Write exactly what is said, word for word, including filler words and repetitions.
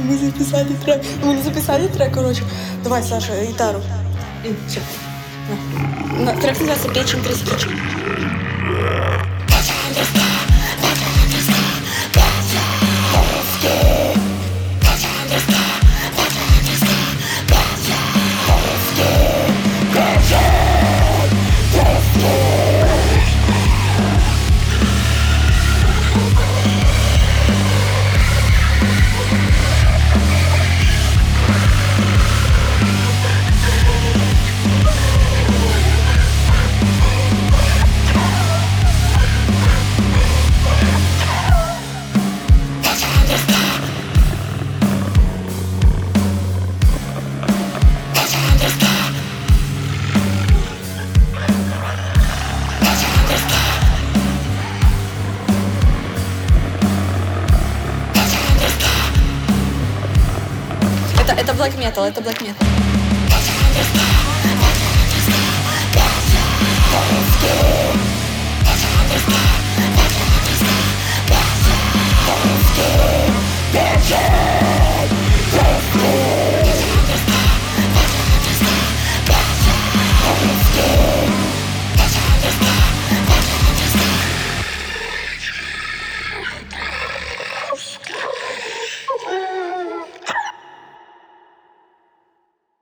мы записали трек. Мы не записали трек, короче. Давай, Саша, гитару. Все. На. Трек называется «Печень трясучая». Это, это black metal, это black metal. Yeah.